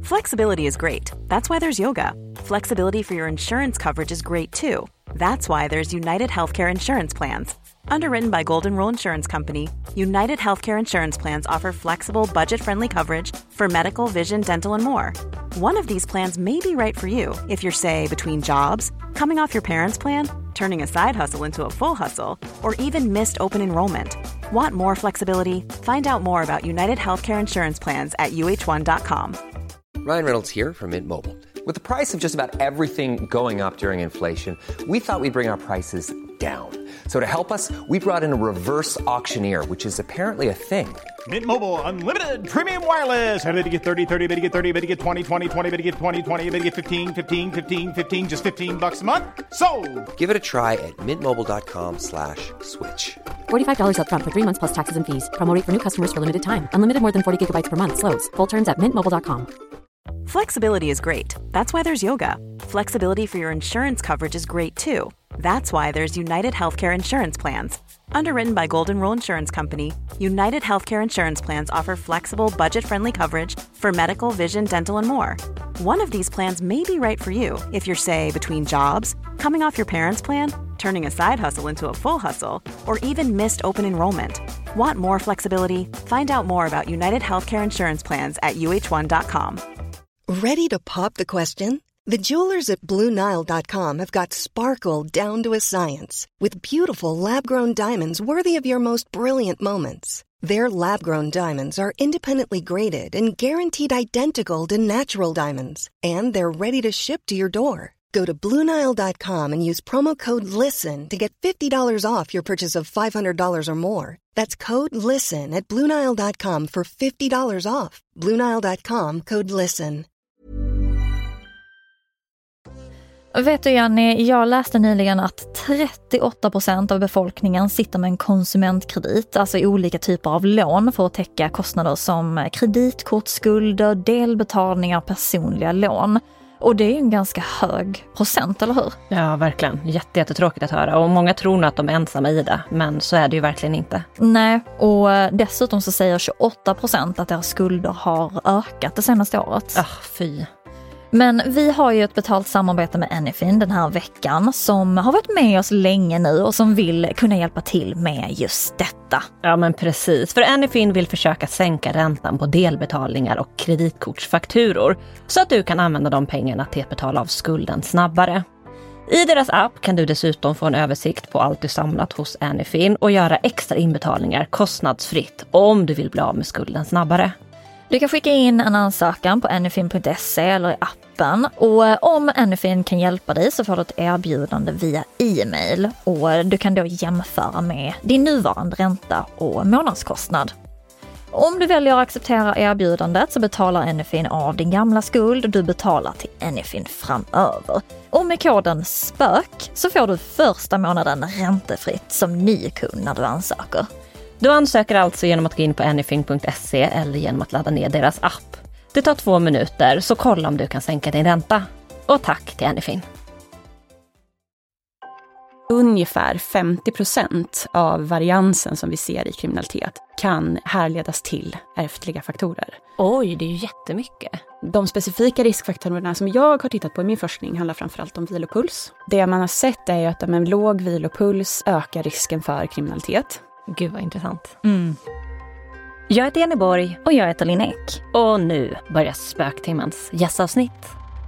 Flexibility is great. That's why there's yoga. Flexibility for your insurance coverage is great too. That's why there's United Healthcare Insurance Plans. Underwritten by Golden Rule Insurance Company, United Healthcare Insurance Plans offer flexible, budget-friendly coverage for medical, vision, dental, and more. One of these plans may be right for you if you're, say, between jobs, coming off your parents' plan, turning a side hustle into a full hustle, or even missed open enrollment. Want more flexibility? Find out more about United Healthcare Insurance Plans at uh1.com. Ryan Reynolds here from Mint Mobile. With the price of just about everything going up during inflation, we thought we'd bring our prices down. So to help us, we brought in a reverse auctioneer, which is apparently a thing. Mint Mobile Unlimited Premium Wireless. How to get 30, 30, bit to get 30, bit to get 20, 20, 20, bit to get 20, 20, bit to get 15, 15, 15, 15, just $15 a month? Sold! Give it a try at mintmobile.com/switch. $45 up front for 3 months plus taxes and fees. Promo rate for new customers for limited time. Unlimited more than 40 gigabytes per month. Slows full terms at mintmobile.com. Flexibility is great. That's why there's yoga. Flexibility for your insurance coverage is great too. That's why there's United Healthcare Insurance Plans. Underwritten by Golden Rule Insurance Company, United Healthcare Insurance Plans offer flexible, budget-friendly coverage for medical, vision, dental, and more. One of these plans may be right for you if you're, say, between jobs, coming off your parents' plan, turning a side hustle into a full hustle, or even missed open enrollment. Want more flexibility? Find out more about United Healthcare Insurance Plans at uh1.com. Ready to pop the question? The jewelers at BlueNile.com have got sparkle down to a science with beautiful lab-grown diamonds worthy of your most brilliant moments. Their lab-grown diamonds are independently graded and guaranteed identical to natural diamonds, and they're ready to ship to your door. Go to BlueNile.com and use promo code LISTEN to get $50 off your purchase of $500 or more. That's code LISTEN at BlueNile.com for $50 off. BlueNile.com, code LISTEN. Vet du, Jenny, jag läste nyligen att 38% av befolkningen sitter med en konsumentkredit, alltså olika typer av lån för att täcka kostnader som kreditkortsskulder, delbetalningar, personliga lån. Och det är ju en ganska hög procent, eller hur? Ja, verkligen. Jättetråkigt att höra. Och många tror nog att de är ensamma i det, men så är det ju verkligen inte. Nej, och dessutom så säger 28% att deras skulder har ökat det senaste året. Fy. Men vi har ju ett betalt samarbete med Anyfin den här veckan som har varit med oss länge nu och som vill kunna hjälpa till med just detta. Ja, men precis. För Anyfin vill försöka sänka räntan på delbetalningar och kreditkortsfakturor så att du kan använda de pengarna till att betala av skulden snabbare. I deras app kan du dessutom få en översikt på allt du samlat hos Anyfin och göra extra inbetalningar kostnadsfritt om du vill bli av med skulden snabbare. Du kan skicka in en ansökan på anyfin.se eller i appen, och om Anyfin kan hjälpa dig så får du ett erbjudande via e-mail och du kan då jämföra med din nuvarande ränta och månadskostnad. Om du väljer att acceptera erbjudandet så betalar Anyfin av din gamla skuld och du betalar till Anyfin framöver. Och med koden SPÖK så får du första månaden räntefritt som ny kund när du ansöker. Du ansöker alltså genom att gå in på anyfin.se eller genom att ladda ner deras app. Det tar 2 minuter, så kolla om du kan sänka din ränta. Och tack till Anyfin. Ungefär 50% av variansen som vi ser i kriminalitet kan härledas till ärftliga faktorer. Oj, det är ju jättemycket. De specifika riskfaktorerna som jag har tittat på i min forskning handlar framförallt om vilopuls. Det man har sett är ju att med en låg vilopuls ökar risken för kriminalitet. Gud vad intressant. Jag heter Jenny Borg. Och jag heter Linn Ek. Och nu börjar Spöktimmens gästavsnitt.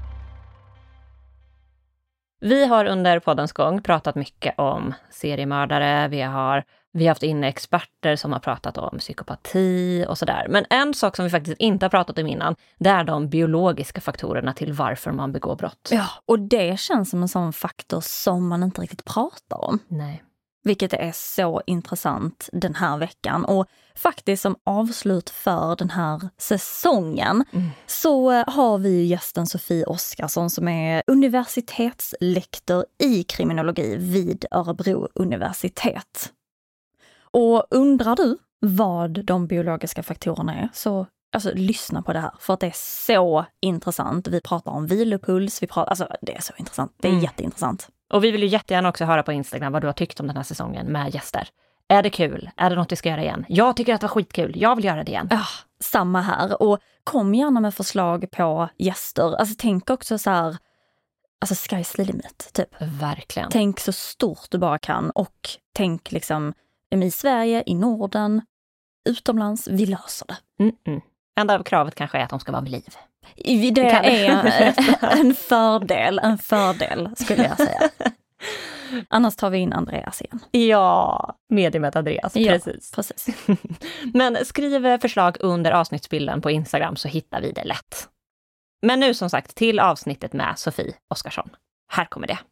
Vi har under poddens gång pratat mycket om seriemördare. Vi har haft in experter som har pratat om psykopati och sådär. Men en sak som vi faktiskt inte har pratat om innan, det är de biologiska faktorerna till varför man begår brott. Ja, och det känns som en sån faktor som man inte riktigt pratar om. Nej. Vilket är så intressant den här veckan. Och faktiskt som avslut för den här säsongen så har vi gästen Sofie Oskarsson som är universitetslektor i kriminologi vid Örebro universitet. Och undrar du vad de biologiska faktorerna är, så lyssna på det här, för att det är så intressant. Vi pratar om vilopuls, det är så intressant. Det är jätteintressant. Och vi vill ju jättegärna också höra på Instagram vad du har tyckt om den här säsongen med gäster. Är det kul? Är det något vi ska göra igen? Jag tycker att det var skitkul. Jag vill göra det igen. samma här. Och kom gärna med förslag på gäster. Alltså tänk också så här, alltså sky's the limit, typ. Verkligen. Tänk så stort du bara kan och tänk liksom i Sverige, i Norden, utomlands, vi löser det. Enda av kravet kanske är att de ska vara vid liv. Det är en fördel skulle jag säga. Annars tar vi in Andreas igen. Ja, mediumet Andreas, precis. Men skriv förslag under avsnittsbilden på Instagram så hittar vi det lätt. Men nu som sagt till avsnittet med Sofie Oskarsson. Här kommer det.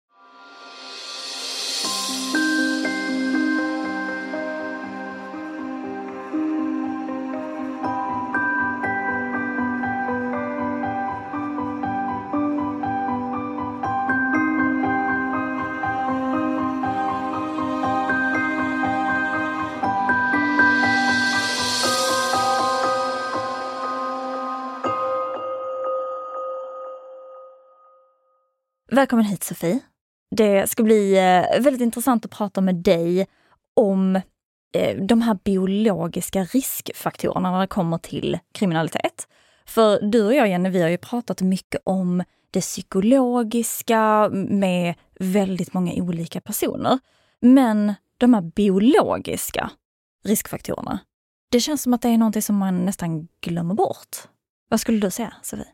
Välkommen hit Sofie. Det ska bli väldigt intressant att prata med dig om de här biologiska riskfaktorerna när det kommer till kriminalitet. För du och jag, Jenny, vi har ju pratat mycket om det psykologiska med väldigt många olika personer. Men de här biologiska riskfaktorerna, det känns som att det är någonting som man nästan glömmer bort. Vad skulle du säga, Sofie?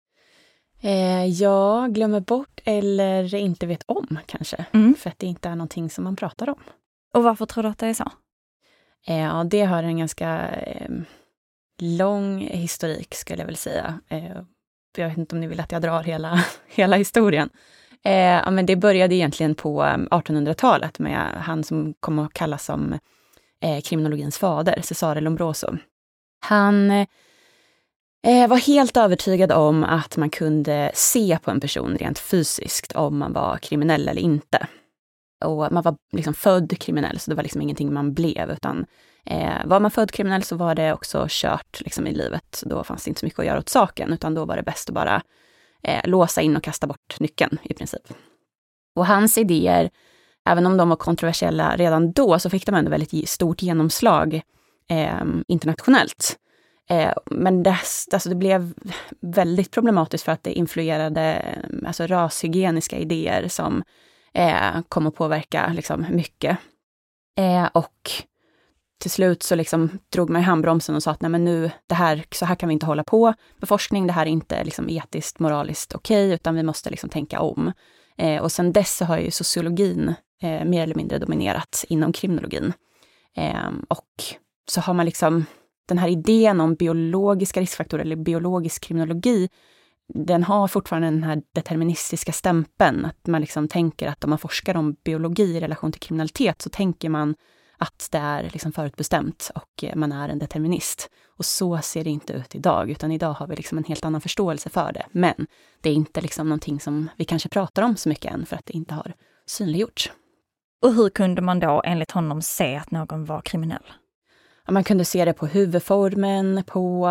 Jag glömmer bort eller inte vet om kanske. För att det inte är någonting som man pratar om. Och varför tror du att det är så? Ja, det har en ganska lång historik skulle jag väl säga. Jag vet inte om ni vill att jag drar hela historien. Men det började egentligen på 1800-talet med han som kom att kallas som kriminologins fader, Cesare Lombroso. Han var helt övertygad om att man kunde se på en person rent fysiskt om man var kriminell eller inte. Och man var liksom född kriminell, så det var liksom ingenting man blev, utan var man född kriminell så var det också kört liksom i livet. Då fanns det inte så mycket att göra åt saken, utan då var det bäst att bara låsa in och kasta bort nyckeln i princip. Och hans idéer, även om de var kontroversiella redan då, så fick de ändå väldigt stort genomslag internationellt. Men det blev väldigt problematiskt för att det influerade rashygieniska idéer som kom att påverka liksom mycket. Och till slut så liksom drog man i handbromsen och sa att nej, men nu, så här kan vi inte hålla på med forskning, det här är inte liksom etiskt, moraliskt okej, utan vi måste liksom tänka om. Och sen dess så har ju sociologin mer eller mindre dominerat inom kriminologin. Och så har man liksom den här idén om biologiska riskfaktorer eller biologisk kriminologi, den har fortfarande den här deterministiska stämpeln. Att man liksom tänker att om man forskar om biologi i relation till kriminalitet så tänker man att det är liksom förutbestämt och man är en determinist. Och så ser det inte ut idag, utan idag har vi liksom en helt annan förståelse för det. Men det är inte liksom någonting som vi kanske pratar om så mycket än för att det inte har synliggjorts. Och hur kunde man då enligt honom se att någon var kriminell? Man kunde se det på huvudformen, på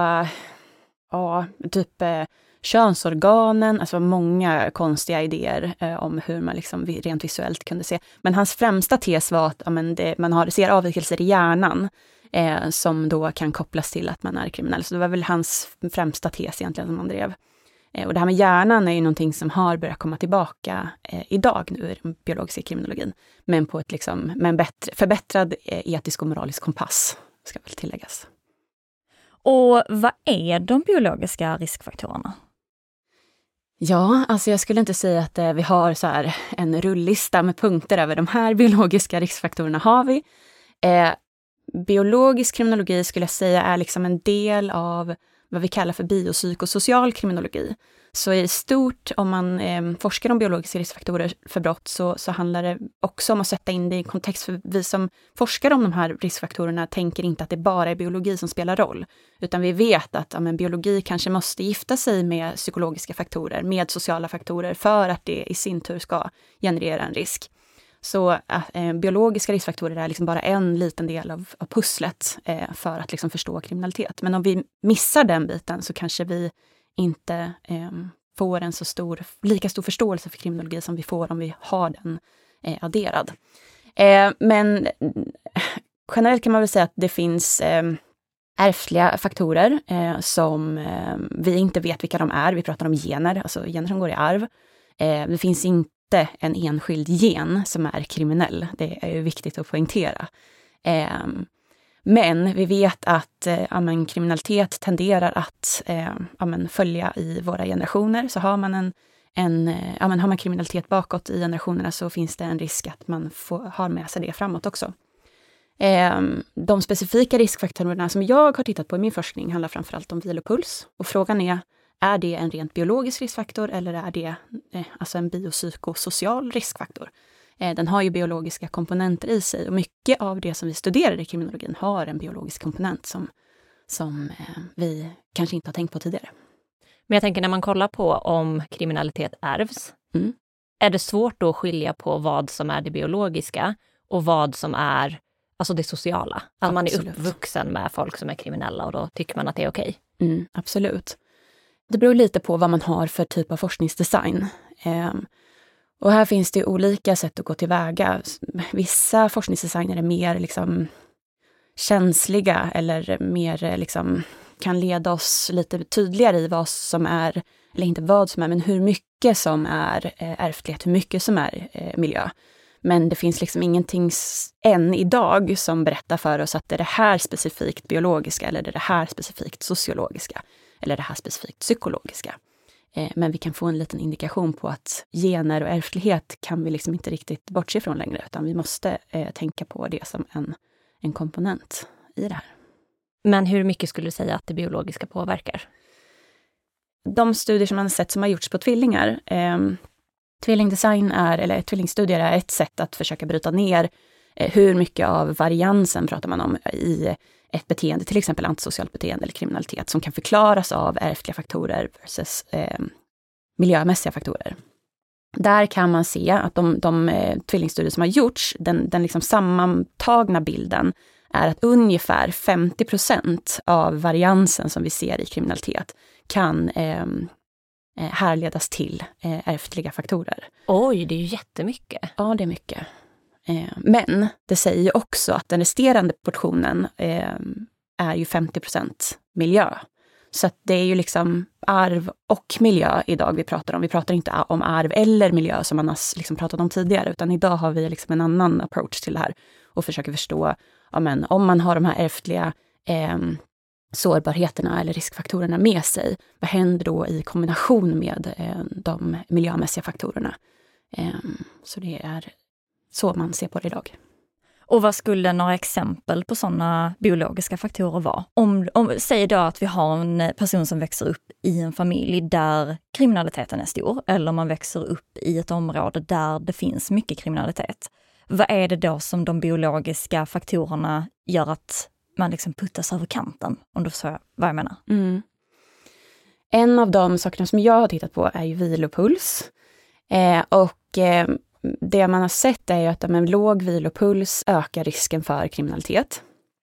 könsorganen, alltså många konstiga idéer om hur man liksom rent visuellt kunde se. Men hans främsta tes var att man ser avvikelser i hjärnan som då kan kopplas till att man är kriminell. Så det var väl hans främsta tes egentligen som han drev. Och det här med hjärnan är ju någonting som har börjat komma tillbaka idag nu i den biologiska kriminologin. Men på ett med en förbättrad etisk och moralisk kompass, ska väl tilläggas. Och vad är de biologiska riskfaktorerna? Ja, alltså jag skulle inte säga att vi har så här en rullista med punkter över de här biologiska riskfaktorerna har vi. Biologisk kriminologi skulle jag säga är liksom en del av vad vi kallar för biopsykosocial kriminologi. Så i stort, om man forskar om biologiska riskfaktorer för brott så handlar det också om att sätta in det i kontext. För vi som forskar om de här riskfaktorerna tänker inte att det bara är biologi som spelar roll. Utan vi vet att biologi kanske måste gifta sig med psykologiska faktorer, med sociala faktorer, för att det i sin tur ska generera en risk. Så biologiska riskfaktorer är liksom bara en liten del av pusslet för att liksom förstå kriminalitet. Men om vi missar den biten så kanske vi inte får en lika stor förståelse för kriminologi som vi får om vi har den adderad. Men generellt kan man väl säga att det finns ärftliga faktorer som vi inte vet vilka de är. Vi pratar om gener, alltså gener som går i arv. Det finns inte en enskild gen som är kriminell. Det är ju viktigt att poängtera. Men vi vet att kriminalitet tenderar att följa i våra generationer. Så har man har man kriminalitet bakåt i generationerna så finns det en risk att man har med sig det framåt också. De specifika riskfaktorerna som jag har tittat på i min forskning handlar framförallt om vilopuls. Och frågan är det en rent biologisk riskfaktor eller är det en biopsykosocial riskfaktor? Den har ju biologiska komponenter i sig och mycket av det som vi studerar i kriminologin har en biologisk komponent som vi kanske inte har tänkt på tidigare. Men jag tänker när man kollar på om kriminalitet ärvs, är det svårt då att skilja på vad som är det biologiska och vad som är alltså det sociala? Att man är uppvuxen med folk som är kriminella och då tycker man att det är okej? Absolut. Det beror lite på vad man har för typ av forskningsdesign. Och här finns det olika sätt att gå tillväga. Vissa forskningsdesigner är mer liksom känsliga eller mer liksom kan leda oss lite tydligare i vad som är, eller inte vad som är, men hur mycket som är ärftlighet, hur mycket som är miljö. Men det finns liksom ingenting än idag som berättar för oss att det är det här specifikt biologiska eller det är det här specifikt sociologiska eller det här specifikt psykologiska. Men vi kan få en liten indikation på att gener och ärftlighet kan vi liksom inte riktigt bortse ifrån längre, utan vi måste tänka på det som en komponent i det här. Men hur mycket skulle du säga att det biologiska påverkar? De studier som man har sett som har gjorts på tvillingar, tvillingstudier är ett sätt att försöka bryta ner hur mycket av variansen pratar man om i ett beteende, till exempel antisocialt beteende eller kriminalitet, som kan förklaras av ärftliga faktorer versus miljömässiga faktorer. Där kan man se att de tvillingstudier som har gjorts, den liksom sammantagna bilden är att ungefär 50% av variansen som vi ser i kriminalitet kan härledas till ärftliga faktorer. Oj, det är ju jättemycket. Ja, det är mycket. Men det säger ju också att den resterande portionen är ju 50% miljö. Så att det är ju liksom arv och miljö idag vi pratar om. Vi pratar inte om arv eller miljö som man har liksom pratat om tidigare, utan idag har vi liksom en annan approach till det här och försöker förstå om man har de här ärftliga sårbarheterna eller riskfaktorerna med sig. Vad händer då i kombination med de miljömässiga faktorerna? Så det är så man ser på det idag. Och vad skulle några exempel på sådana biologiska faktorer vara? Säg då att vi har en person som växer upp i en familj där kriminaliteten är stor, eller man växer upp i ett område där det finns mycket kriminalitet. Vad är det då som de biologiska faktorerna gör att man liksom puttas över kanten, om du förstår vad jag menar? En av de sakerna som jag har tittat på är ju vilopuls. Det man har sett är ju att med låg vilopuls ökar risken för kriminalitet.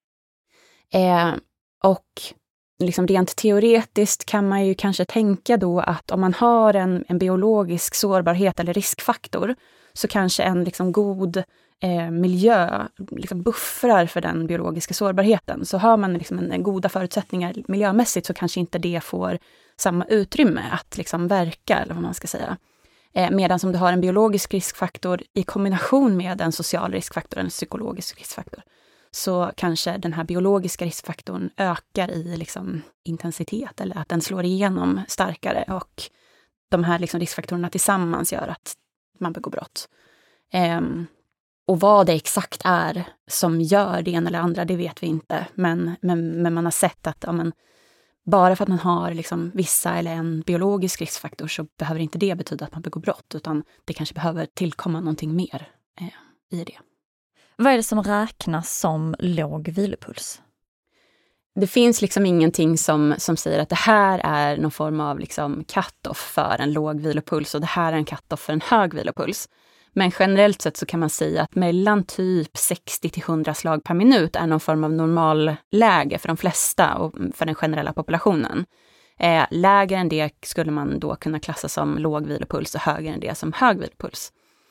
Och liksom rent teoretiskt kan man ju kanske tänka då att om man har en biologisk sårbarhet eller riskfaktor, så kanske en liksom god miljö liksom buffrar för den biologiska sårbarheten. Så har man liksom en goda förutsättningar miljömässigt, så kanske inte det får samma utrymme att liksom verka, eller vad man ska säga. Medan som du har en biologisk riskfaktor i kombination med en social riskfaktor, en psykologisk riskfaktor, så kanske den här biologiska riskfaktorn ökar i liksom intensitet, eller att den slår igenom starkare, och de här liksom riskfaktorerna tillsammans gör att man begår brott. Och vad det exakt är som gör det ena eller andra, det vet vi inte. Men man har sett att bara för att man har liksom vissa eller en biologisk riskfaktor, så behöver inte det betyda att man begår brott, utan det kanske behöver tillkomma någonting mer i det. Vad är det som räknas som låg vilopuls? Det finns liksom ingenting som säger att det här är någon form av liksom cut-off för en låg vilopuls och det här är en cut-off för en hög vilopuls. Men generellt sett så kan man säga att mellan typ 60 till 100 slag per minut är någon form av normalläge för de flesta och för den generella populationen. Lägre än det skulle man då kunna klassa som låg vilopuls och högre än det som hög vilopuls.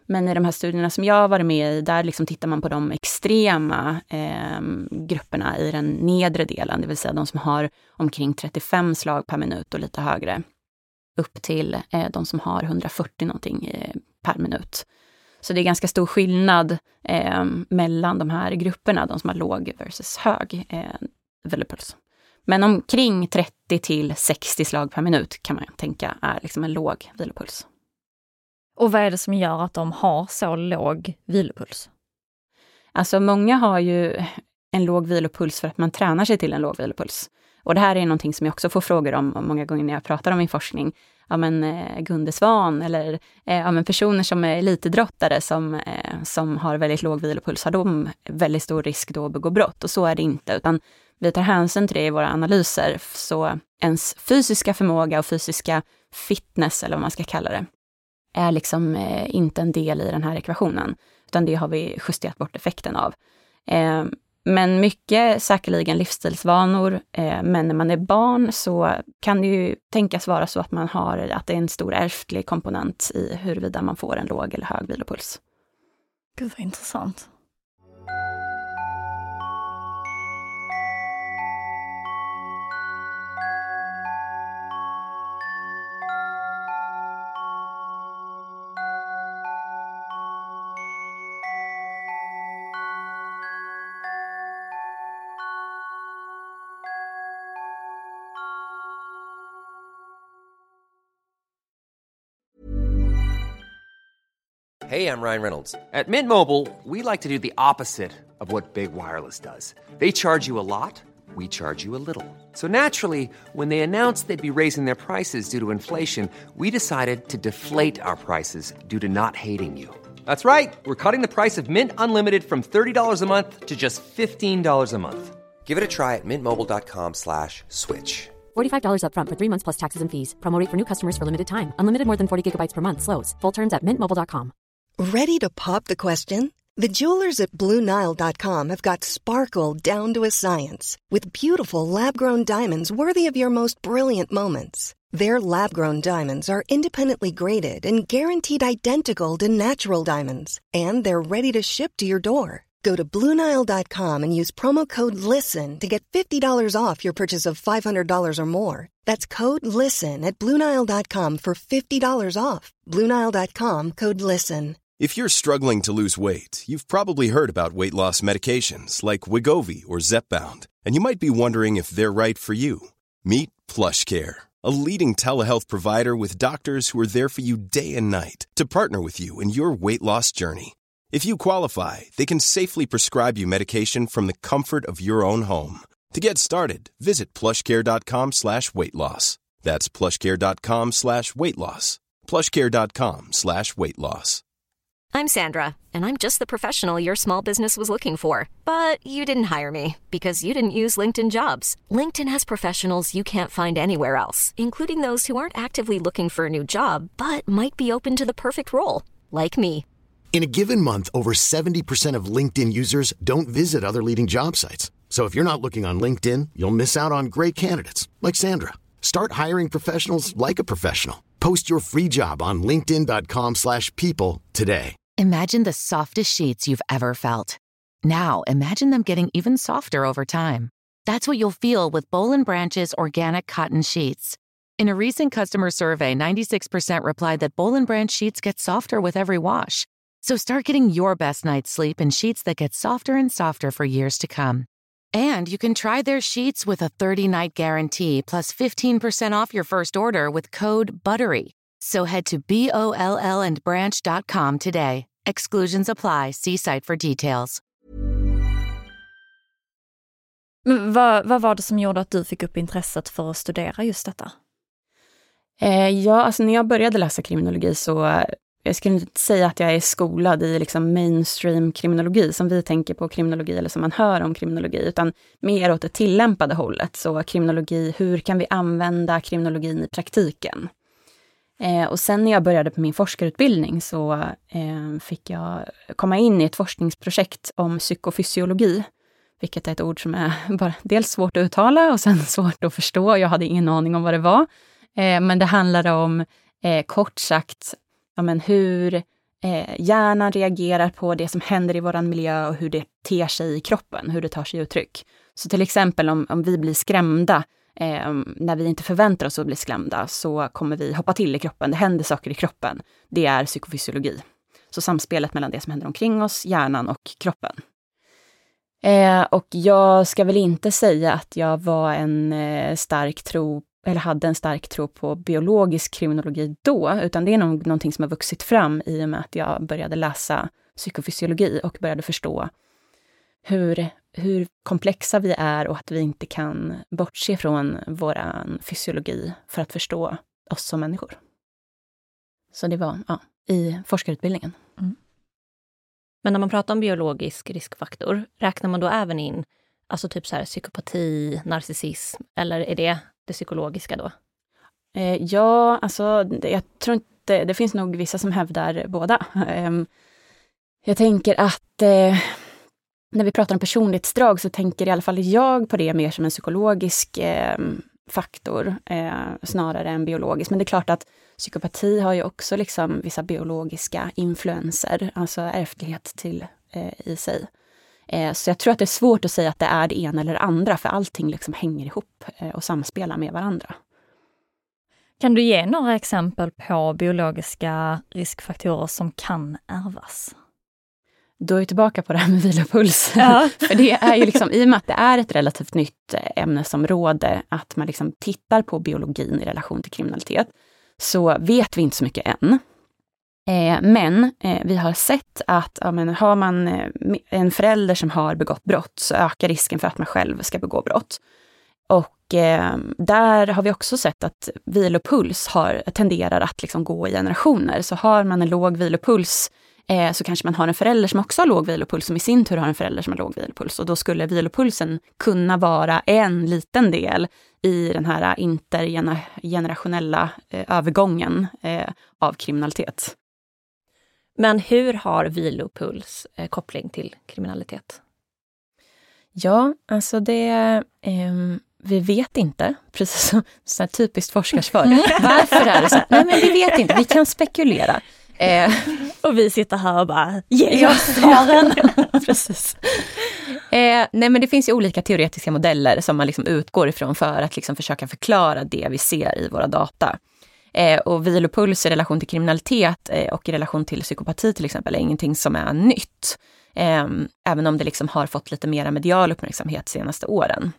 Men i de här studierna som jag har varit med i, där liksom tittar man på de extrema grupperna i den nedre delen, det vill säga de som har omkring 35 slag per minut och lite högre, upp till de som har 140 någonting per minut. Så det är ganska stor skillnad mellan de här grupperna, de som har låg versus hög vilopuls. Men omkring 30 till 60 slag per minut kan man tänka är liksom en låg vilopuls. Och vad är det som gör att de har så låg vilopuls? Alltså många har ju en låg vilopuls för att man tränar sig till en låg vilopuls. Och det här är någonting som jag också får frågor om många gånger när jag pratar om min forskning. Ja, men Gunde Svan eller men personer som är elitidrottare som har väldigt låg vilopuls, har de väldigt stor risk då att begå brott. Och så är det inte, utan vi tar hänsyn till det i våra analyser. Så ens fysiska förmåga och fysiska fitness, eller vad man ska kalla det, är liksom inte en del i den här ekvationen. Utan det har vi justerat bort effekten av. Men mycket säkerligen livsstilsvanor, men när man är barn så kan det ju tänkas vara så att att det är en stor ärftlig komponent i huruvida man får en låg eller hög vilopuls. Gud vad intressant. Hey, I'm Ryan Reynolds. At Mint Mobile, we like to do the opposite of what Big Wireless does. They charge you a lot, we charge you a little. So naturally, when they announced they'd be raising their prices due to inflation, we decided to deflate our prices due to not hating you. That's right. We're cutting the price of Mint Unlimited from $30 a month to just $15 a month. Give it a try at mintmobile.com/switch. $45 up front for 3 months plus taxes and fees. Promo rate for new customers for limited time. Unlimited more than 40 gigabytes per month slows. Full terms at mintmobile.com. Ready to pop the question? The jewelers at BlueNile.com have got sparkle down to a science with beautiful lab-grown diamonds worthy of your most brilliant moments. Their lab-grown diamonds are independently graded and guaranteed identical to natural diamonds, and they're ready to ship to your door. Go to BlueNile.com and use promo code LISTEN to get $50 off your purchase of $500 or more. That's code LISTEN at BlueNile.com for $50 off. BlueNile.com, code LISTEN. If you're struggling to lose weight, you've probably heard about weight loss medications like Wegovy or Zepbound, and you might be wondering if they're right for you. Meet PlushCare, a leading telehealth provider with doctors who are there for you day and night to partner with you in your weight loss journey. If you qualify, they can safely prescribe you medication from the comfort of your own home. To get started, visit plushcare.com/weightloss. That's plushcare.com/weightloss. plushcare.com/weightloss. I'm Sandra, and I'm just the professional your small business was looking for. But you didn't hire me because you didn't use LinkedIn Jobs. LinkedIn has professionals you can't find anywhere else, including those who aren't actively looking for a new job, but might be open to the perfect role, like me. In a given month, over 70% of LinkedIn users don't visit other leading job sites. So if you're not looking on LinkedIn, you'll miss out on great candidates like Sandra. Start hiring professionals like a professional. Post your free job on linkedin.com/people today. Imagine the softest sheets you've ever felt. Now, imagine them getting even softer over time. That's what you'll feel with Boll & Branch's organic cotton sheets. In a recent customer survey, 96% replied that Boll & Branch sheets get softer with every wash. So start getting your best night's sleep in sheets that get softer and softer for years to come. And you can try their sheets with a 30-night guarantee plus 15% off your first order with code BUTTERY. So head to BOLLandbranch.com today. Exclusions apply. See site for details. Men vad var det som gjorde att du fick upp intresset för att studera just detta? Ja, alltså när jag började läsa kriminologi så jag skulle inte säga att jag är skolad i liksom mainstream kriminologi som vi tänker på kriminologi eller som man hör om kriminologi, utan mer åt det tillämpade hållet. Så kriminologi, hur kan vi använda kriminologin i praktiken? Och sen när jag började på min forskarutbildning så fick jag komma in i ett forskningsprojekt om psykofysiologi, vilket är ett ord som är bara dels svårt att uttala och sen svårt att förstå. Jag hade ingen aning om vad det var. Men det handlade om, kort sagt, hur Hjärnan reagerar på det som händer i vår miljö och hur det ter sig i kroppen, hur det tar sig uttryck. Så till exempel om vi blir skrämda, när vi inte förväntar oss att bli skrämda, så kommer vi hoppa till i kroppen. Det händer saker i kroppen. Det är psykofysiologi. Så samspelet mellan det som händer omkring oss, hjärnan och kroppen. Och jag ska väl inte säga att jag var hade en stark tro på biologisk kriminologi då, utan det är nog någonting som har vuxit fram i och med att jag började läsa psykofysiologi och började förstå hur komplexa vi är och att vi inte kan bortse från våran fysiologi för att förstå oss som människor. Så det var i forskarutbildningen. Mm. Men när man pratar om biologisk riskfaktor, räknar man då även in alltså typ så här psykopati, narcissism, eller är det psykologiska då? Ja, alltså jag tror inte, det finns nog vissa som hävdar båda. Jag tänker att när vi pratar om personlighetsdrag så tänker i alla fall jag på det mer som en psykologisk faktor snarare än biologisk. Men det är klart att psykopati har ju också liksom vissa biologiska influenser, alltså ärftlighet i sig. Så jag tror att det är svårt att säga att det är det ena eller det andra, för allting liksom hänger ihop och samspelar med varandra. Kan du ge några exempel på biologiska riskfaktorer som kan ärvas? Då är vi tillbaka på det här med vilopuls. Ja. För det är ju liksom, i och med att det är ett relativt nytt ämnesområde, att man liksom tittar på biologin i relation till kriminalitet, så vet vi inte så mycket än. Men vi har sett att har man en förälder som har begått brott, så ökar risken för att man själv ska begå brott. Och där har vi också sett att vilopuls tenderar att liksom gå i generationer. Så har man en låg vilopuls, så kanske man har en förälder som också har låg vilopuls, som i sin tur har en förälder som har låg vilopuls. Och då skulle vilopulsen kunna vara en liten del i den här intergenerationella övergången av kriminalitet. Men hur har vilopuls koppling till kriminalitet? Ja, alltså vi vet inte, precis som så här typiskt forskarsvar. Varför är det så? Nej, men vi vet inte, vi kan spekulera. Och vi sitter här och bara, ge oss svaren. Precis. Nej, men det finns ju olika teoretiska modeller som man liksom utgår ifrån för att liksom försöka förklara det vi ser i våra data. Och vilopuls i relation till kriminalitet och i relation till psykopati till exempel är ingenting som är nytt. Även om det liksom har fått lite mera medial uppmärksamhet de senaste åren.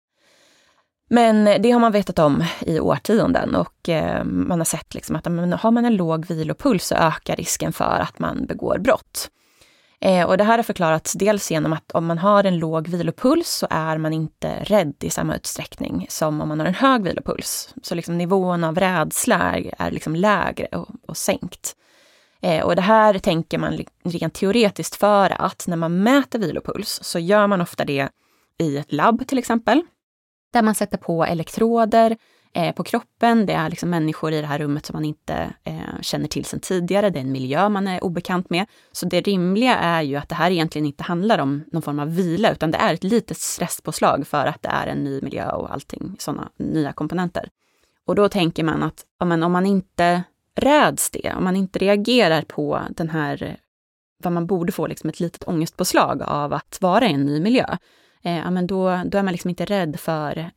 Men det har man vetat om i årtionden, och man har sett liksom att har man en låg vilopuls så ökar risken för att man begår brott. Och det här har förklarats dels genom att om man har en låg vilopuls så är man inte rädd i samma utsträckning som om man har en hög vilopuls. Så liksom nivån av rädsla är liksom lägre och sänkt. Och det här tänker man rent teoretiskt för att när man mäter vilopuls så gör man ofta det i ett labb till exempel. Där man sätter på elektroder på kroppen. Det är liksom människor i det här rummet som man inte känner till sedan tidigare. Det är en miljö man är obekant med. Så det rimliga är ju att det här egentligen inte handlar om någon form av vila, utan det är ett litet stresspåslag för att det är en ny miljö och allting, sådana nya komponenter. Och då tänker man att om man inte räds det, om man inte reagerar på den här, vad man borde få liksom ett litet ångestpåslag av att vara i en ny miljö, då är man liksom inte rädd för,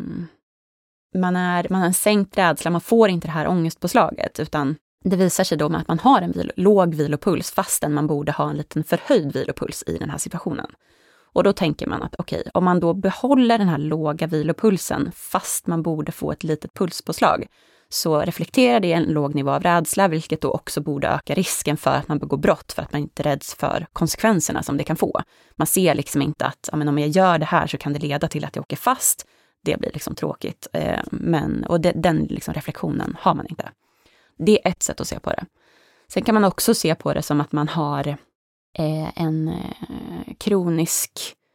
man har en sänkt rädsla, man får inte det här ångestpåslaget, utan det visar sig då med att man har en låg vilopuls fastän man borde ha en liten förhöjd vilopuls i den här situationen. Och då tänker man att okej, om man då behåller den här låga vilopulsen fast man borde få ett litet pulspåslag, så reflekterar det en låg nivå av rädsla, vilket då också borde öka risken för att man begår brott, för att man inte räds för konsekvenserna som det kan få. Man ser liksom inte att om jag gör det här så kan det leda till att jag åker fast. Det blir liksom tråkigt. Den liksom reflektionen har man inte. Det är ett sätt att se på det. Sen kan man också se på det som att man har en kronisk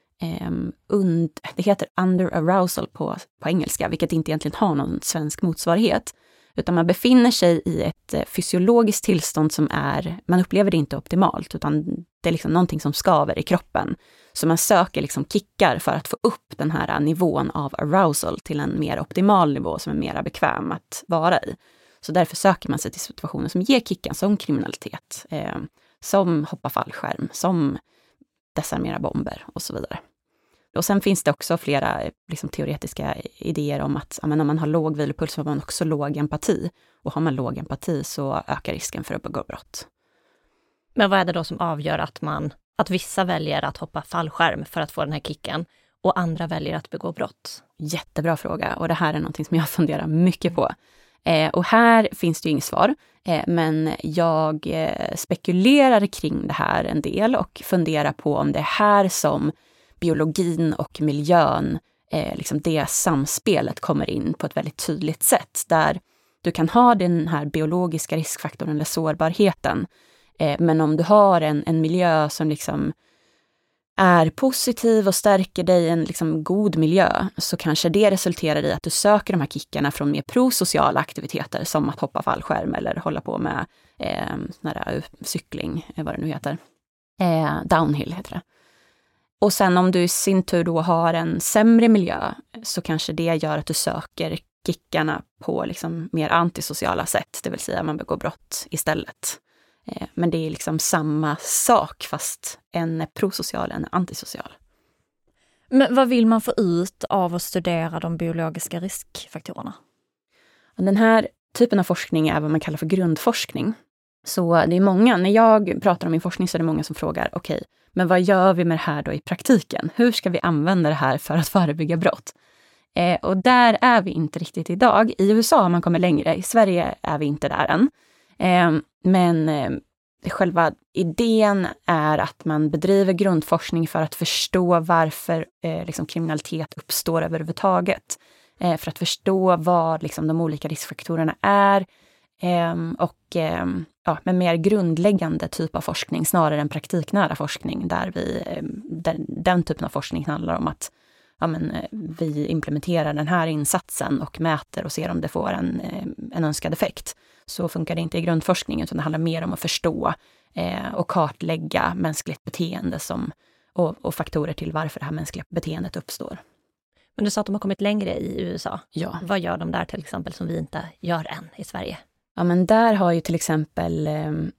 det heter underarousal på engelska, vilket inte egentligen har någon svensk motsvarighet, utan man befinner sig i ett fysiologiskt tillstånd som man upplever det inte optimalt, utan det är liksom någonting som skaver i kroppen. Så man söker liksom kickar för att få upp den här nivån av arousal till en mer optimal nivå som är mer bekväm att vara i. Så därför söker man sig till situationer som ger kicken, som kriminalitet, som hoppa fallskärm, som desarmera bomber och så vidare. Och sen finns det också flera liksom, teoretiska idéer om att om man har låg vilopuls så har man också låg empati. Och har man låg empati så ökar risken för att begå brott. Men vad är det då som avgör att vissa väljer att hoppa fallskärm för att få den här kicken och andra väljer att begå brott? Jättebra fråga, och det här är någonting som jag funderar mycket på. Och här finns det ju inget svar, men jag spekulerar kring det här en del och funderar på om det är här som biologin och miljön, liksom det samspelet kommer in på ett väldigt tydligt sätt. Där du kan ha den här biologiska riskfaktorn eller sårbarheten, men om du har en miljö som liksom är positiv och stärker dig i en liksom god miljö, så kanske det resulterar i att du söker de här kickarna från mer prosociala aktiviteter som att hoppa fallskärm eller hålla på med cykling, vad det nu heter. Downhill heter det. Och sen om du i sin tur då har en sämre miljö, så kanske det gör att du söker kickarna på liksom mer antisociala sätt, det vill säga man begår brott istället. Men det är liksom samma sak, fast en är prosocial, en är antisocial. Men vad vill man få ut av att studera de biologiska riskfaktorerna? Den här typen av forskning är vad man kallar för grundforskning. Så det är många, när jag pratar om min forskning så är det många som frågar, okej, men vad gör vi med det här då i praktiken? Hur ska vi använda det här för att förebygga brott? Och där är vi inte riktigt idag. I USA har man kommit längre, i Sverige är vi inte där än. Men själva idén är att man bedriver grundforskning för att förstå varför liksom kriminalitet uppstår överhuvudtaget. För att förstå vad liksom de olika riskfaktorerna är. Och med mer grundläggande typ av forskning snarare än praktiknära forskning. Där den typen av forskning handlar om att vi implementerar den här insatsen och mäter och ser om det får en önskad effekt. Så funkar det inte i grundforskningen, utan det handlar mer om att förstå och kartlägga mänskligt beteende och faktorer till varför det här mänskliga beteendet uppstår. Men du sa att de har kommit längre i USA. Ja. Vad gör de där till exempel som vi inte gör än i Sverige? Ja, men där har ju till exempel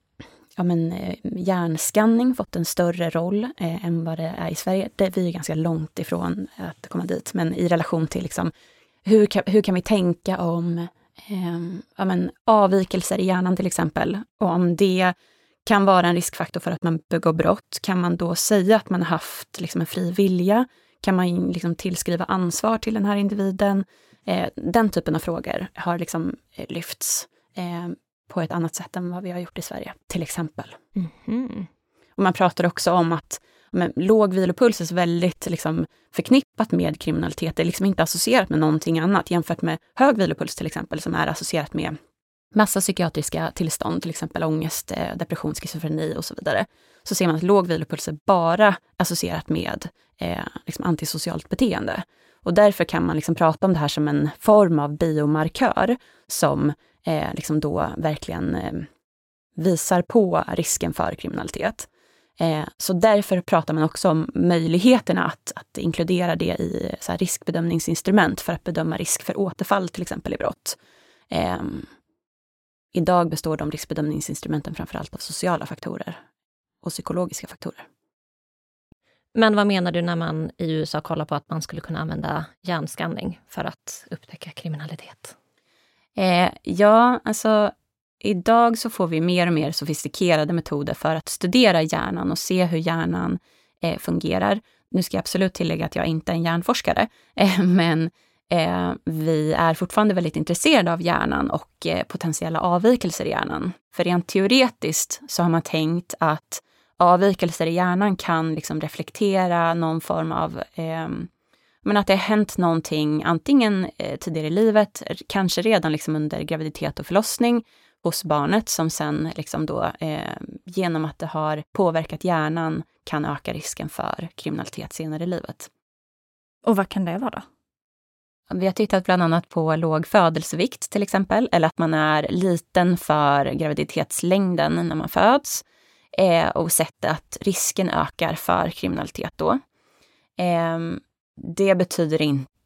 hjärnskanning fått en större roll än vad det är i Sverige. Vi är ganska långt ifrån att komma dit, men i relation till liksom, hur kan vi tänka om avvikelser i hjärnan till exempel, och om det kan vara en riskfaktor för att man begår brott, kan man då säga att man har haft liksom en fri vilja? Kan man liksom tillskriva ansvar till den här individen? Den typen av frågor har liksom lyfts på ett annat sätt än vad vi har gjort i Sverige, till exempel. Mm-hmm. Och man pratar också om att låg vilopuls är väldigt liksom förknippat med kriminalitet. Det är liksom inte associerat med någonting annat jämfört med hög vilopuls till exempel, som är associerat med massa psykiatriska tillstånd, till exempel ångest, depression, schizofreni och så vidare. Så ser man att låg vilopuls är bara associerat med liksom antisocialt beteende. Och därför kan man liksom prata om det här som en form av biomarkör som liksom då verkligen visar på risken för kriminalitet. Så därför pratar man också om möjligheterna att inkludera det i så här riskbedömningsinstrument för att bedöma risk för återfall till exempel i brott. Idag består de riskbedömningsinstrumenten framförallt av sociala faktorer och psykologiska faktorer. Men vad menar du när man i USA kollar på att man skulle kunna använda hjärnskanning för att upptäcka kriminalitet? Idag så får vi mer och mer sofistikerade metoder för att studera hjärnan och se hur hjärnan fungerar. Nu ska jag absolut tillägga att jag inte är en hjärnforskare, men vi är fortfarande väldigt intresserade av hjärnan och potentiella avvikelser i hjärnan. För rent teoretiskt så har man tänkt att avvikelser i hjärnan kan liksom reflektera någon form av men att det har hänt någonting antingen tidigare i livet, kanske redan liksom under graviditet och förlossning hos barnet, som sen liksom då genom att det har påverkat hjärnan kan öka risken för kriminalitet senare i livet. Och vad kan det vara då? Vi har tittat bland annat på låg födelsevikt till exempel, eller att man är liten för graviditetslängden när man föds och sett att risken ökar för kriminalitet då. Det betyder inte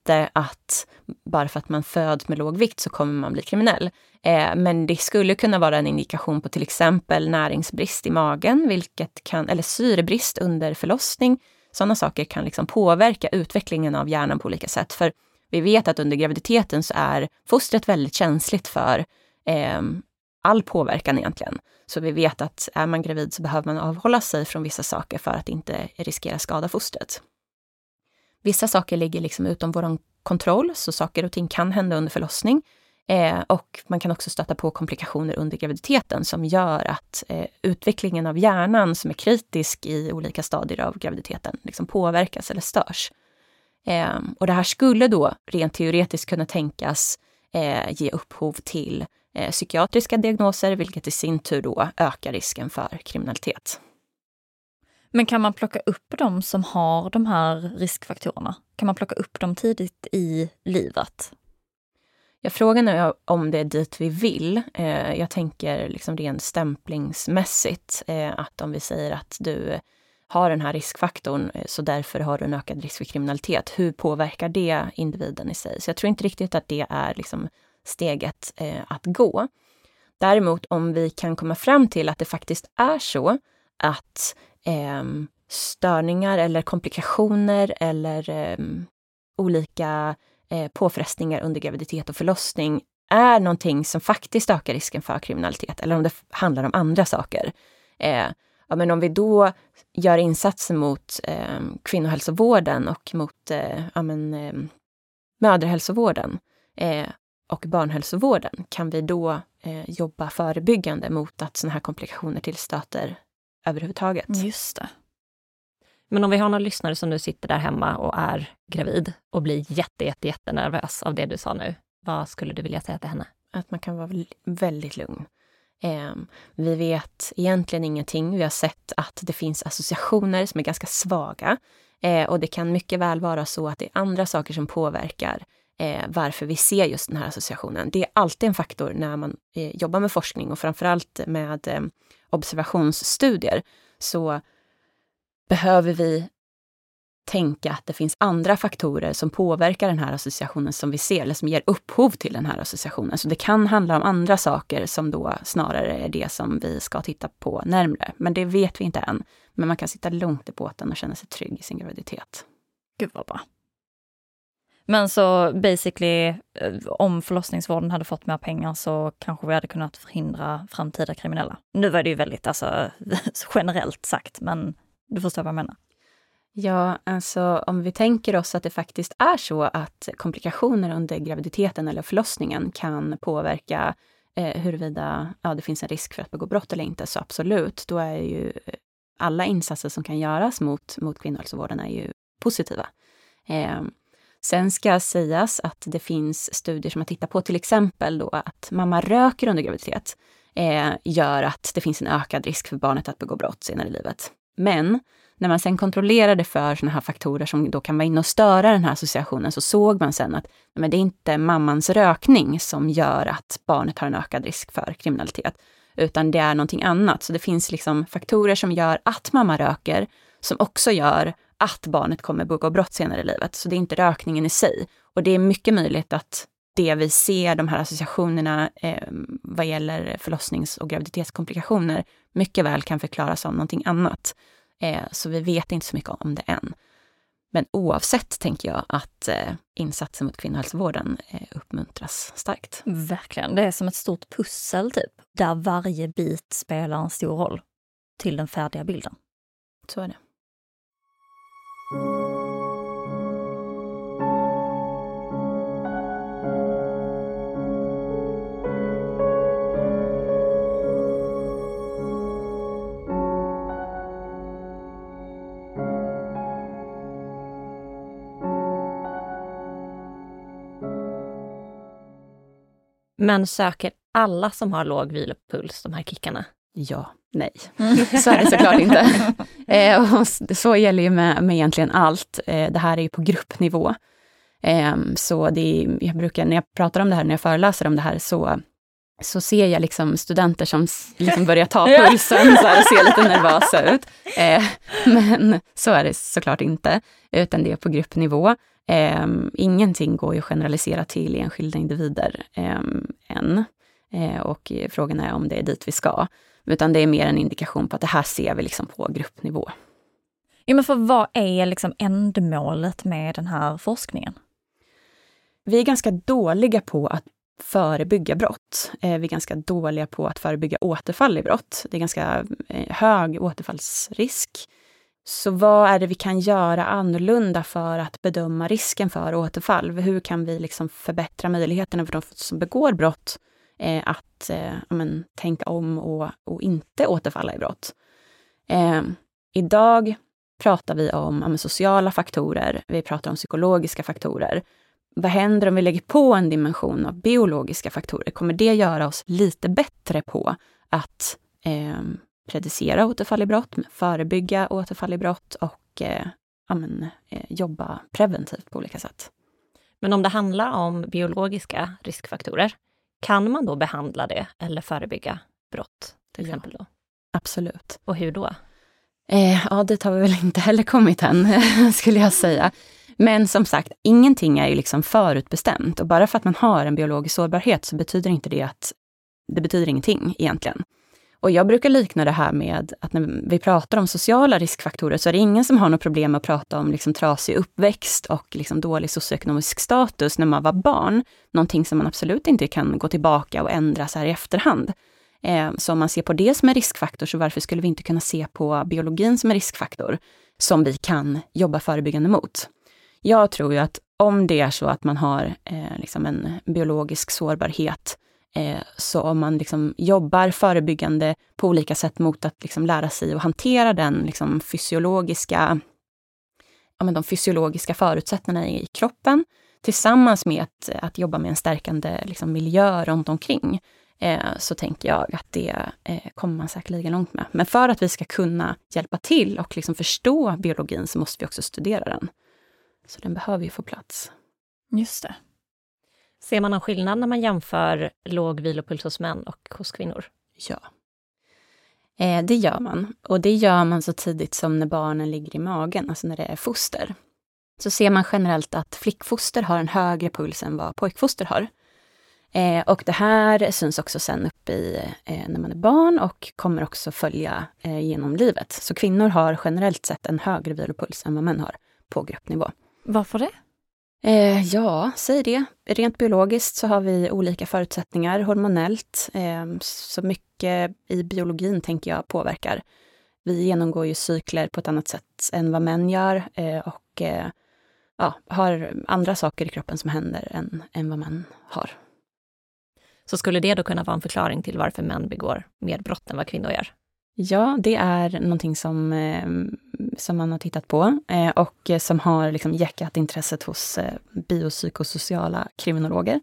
inte att bara för att man föds med låg vikt så kommer man bli kriminell. Men det skulle kunna vara en indikation på till exempel näringsbrist i magen, eller syrebrist under förlossning. Sådana saker kan liksom påverka utvecklingen av hjärnan på olika sätt. För vi vet att under graviditeten så är fostret väldigt känsligt för all påverkan egentligen. Så vi vet att är man gravid så behöver man avhålla sig från vissa saker för att inte riskera skada fostret. Vissa saker ligger liksom utom vår kontroll, så saker och ting kan hända under förlossning. Och man kan också stöta på komplikationer under graviditeten som gör att utvecklingen av hjärnan som är kritisk i olika stadier av graviditeten liksom påverkas eller störs. Och det här skulle då rent teoretiskt kunna tänkas ge upphov till psykiatriska diagnoser, vilket i sin tur då ökar risken för kriminalitet. Men kan man plocka upp dem som har de här riskfaktorerna? Kan man plocka upp dem tidigt i livet? Ja, frågan är om det är dit vi vill. Jag tänker liksom rent stämplingsmässigt att om vi säger att du har den här riskfaktorn så därför har du en ökad risk för kriminalitet. Hur påverkar det individen i sig? Så jag tror inte riktigt att det är liksom steget att gå. Däremot om vi kan komma fram till att det faktiskt är så att störningar eller komplikationer eller olika påfrestningar under graviditet och förlossning är någonting som faktiskt ökar risken för kriminalitet, eller om det handlar om andra saker. Men om vi då gör insatser mot kvinnohälsovården och mot mödrahälsovården och barnhälsovården, kan vi då jobba förebyggande mot att sådana här komplikationer tillstöter överhuvudtaget. Just det. Men om vi har någon lyssnare som nu sitter där hemma och är gravid och blir jättenervös av det du sa nu, vad skulle du vilja säga till henne? Att man kan vara väldigt lugn. Vi vet egentligen ingenting. Vi har sett att det finns associationer som är ganska svaga. Och det kan mycket väl vara så att det är andra saker som påverkar varför vi ser just den här associationen. Det är alltid en faktor när man jobbar med forskning och framförallt med observationsstudier, så behöver vi tänka att det finns andra faktorer som påverkar den här associationen som vi ser, eller som ger upphov till den här associationen. Så det kan handla om andra saker som då snarare är det som vi ska titta på närmare. Men det vet vi inte än. Men man kan sitta lugnt i båten och känna sig trygg i sin graviditet. Gud vad bra. Men så basically, om förlossningsvården hade fått mer pengar så kanske vi hade kunnat förhindra framtida kriminella. Nu var det ju väldigt generellt sagt, men du förstår vad jag menar. Ja, alltså om vi tänker oss att det faktiskt är så att komplikationer under graviditeten eller förlossningen kan påverka huruvida det finns en risk för att begå brott eller inte, så absolut. Då är ju alla insatser som kan göras mot kvinnohälsovården är ju positiva. Sen ska sägas att det finns studier som har tittat på till exempel då att mamma röker under graviditet gör att det finns en ökad risk för barnet att begå brott senare i livet. Men när man sen kontrollerade för såna här faktorer som då kan vara inne och störa den här associationen, så såg man sen att men det är inte mammans rökning som gör att barnet har en ökad risk för kriminalitet, utan det är någonting annat. Så det finns liksom faktorer som gör att mamma röker som också gör att barnet kommer begå brott senare i livet. Så det är inte rökningen i sig. Och det är mycket möjligt att det vi ser, de här associationerna vad gäller förlossnings- och graviditetskomplikationer, mycket väl kan förklaras av någonting annat. Så vi vet inte så mycket om det än. Men oavsett tänker jag att insatser mot kvinnohälsovården uppmuntras starkt. Verkligen, det är som ett stort pussel typ, där varje bit spelar en stor roll till den färdiga bilden. Så är det. Men söker alla som har låg vilopuls de här kickarna? Ja, nej. Så är det såklart inte. Och så gäller ju med egentligen allt. Det här är ju på gruppnivå. Så jag brukar, när jag pratar om det här, när jag föreläser om det här, så ser jag liksom studenter som liksom börjar ta pulsen så här, och ser lite nervösa ut. Men så är det såklart inte, utan det är på gruppnivå. Ingenting går ju att generalisera till enskilda individer än. Och frågan är om det är dit vi ska. Utan det är mer en indikation på att det här ser vi liksom på gruppnivå. Ja, men för vad är liksom ändmålet med den här forskningen? Vi är ganska dåliga på att förebygga brott. Vi är ganska dåliga på att förebygga återfall i brott. Det är ganska hög återfallsrisk. Så vad är det vi kan göra annorlunda för att bedöma risken för återfall? Hur kan vi liksom förbättra möjligheterna för de som begår brott att tänka om och inte återfalla i brott? Idag pratar vi om sociala faktorer, vi pratar om psykologiska faktorer. Vad händer om vi lägger på en dimension av biologiska faktorer? Kommer det göra oss lite bättre på att predicera återfall i brott, förebygga återfall i brott och jobba preventivt på olika sätt? Men om det handlar om biologiska riskfaktorer, kan man då behandla det eller förebygga brott till exempel då? Absolut. Och hur då? Dit har vi väl inte heller kommit än, skulle jag säga. Men som sagt, ingenting är ju liksom förutbestämt. Och bara för att man har en biologisk sårbarhet så betyder inte det att det betyder ingenting egentligen. Och jag brukar likna det här med att när vi pratar om sociala riskfaktorer så är det ingen som har något problem med att prata om liksom trasig uppväxt och liksom dålig socioekonomisk status när man var barn. Någonting som man absolut inte kan gå tillbaka och ändra så här i efterhand. Så om man ser på det som en riskfaktor, så varför skulle vi inte kunna se på biologin som en riskfaktor som vi kan jobba förebyggande mot? Jag tror ju att om det är så att man har liksom en biologisk sårbarhet, så om man liksom jobbar förebyggande på olika sätt mot att liksom lära sig att hantera den liksom de fysiologiska förutsättningarna i kroppen tillsammans med att jobba med en stärkande liksom miljö runt omkring, så tänker jag att det kommer man säkerligen långt med. Men för att vi ska kunna hjälpa till och liksom förstå biologin så måste vi också studera den. Så den behöver ju få plats. Just det. Ser man någon skillnad när man jämför låg vilopuls hos män och hos kvinnor? Ja. Det gör man. Och det gör man så tidigt som när barnen ligger i magen, alltså när det är foster. Så ser man generellt att flickfoster har en högre puls än vad pojkfoster har. Och det här syns också sen upp i när man är barn och kommer också följa genom livet. Så kvinnor har generellt sett en högre vilopuls än vad män har på gruppnivå. Varför det? Ja, säg det. Rent biologiskt så har vi olika förutsättningar hormonellt. Så mycket i biologin tänker jag påverkar. Vi genomgår ju cykler på ett annat sätt än vad män gör och har andra saker i kroppen som händer än vad män har. Så skulle det då kunna vara en förklaring till varför män begår mer brott än vad kvinnor gör? Ja, det är någonting som man har tittat på och som har liksom jäckat intresset hos biopsykosociala kriminologer.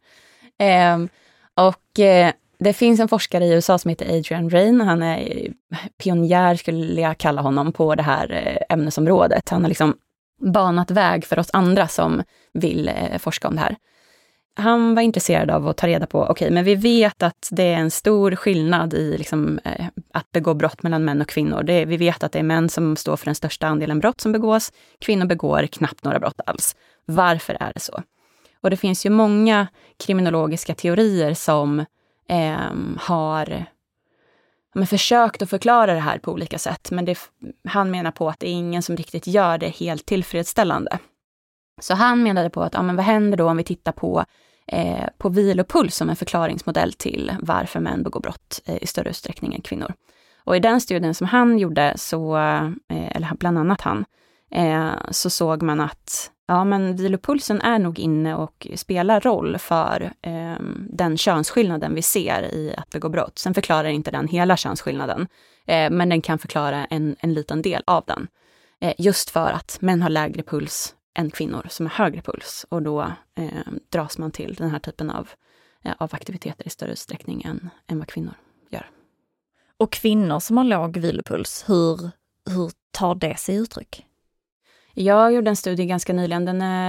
Det finns en forskare i USA som heter Adrian Rain. Han är pionjär, skulle jag kalla honom, på det här ämnesområdet. Han har liksom banat väg för oss andra som vill forska om det här. Han var intresserad av att ta reda på, men vi vet att det är en stor skillnad i liksom, att begå brott mellan män och kvinnor. Vi vet att det är män som står för den största andelen brott som begås. Kvinnor begår knappt några brott alls. Varför är det så? Och det finns ju många kriminologiska teorier som har försökt att förklara det här på olika sätt. Men han menar på att det är ingen som riktigt gör det helt tillfredsställande. Så han menade på att vad händer då om vi tittar på vilopuls som en förklaringsmodell till varför män begår brott i större utsträckning än kvinnor. Och i den studien som han gjorde, eller bland annat han, så såg man att vilopulsen är nog inne och spelar roll för den könsskillnaden vi ser i att begå brott. Sen förklarar inte den hela könsskillnaden, men den kan förklara en liten del av den. Just för att män har lägre puls än kvinnor som har högre puls. Och då dras man till den här typen av aktiviteter i större utsträckning än vad kvinnor gör. Och kvinnor som har låg vilopuls, hur tar det sig uttryck? Jag gjorde en studie ganska nyligen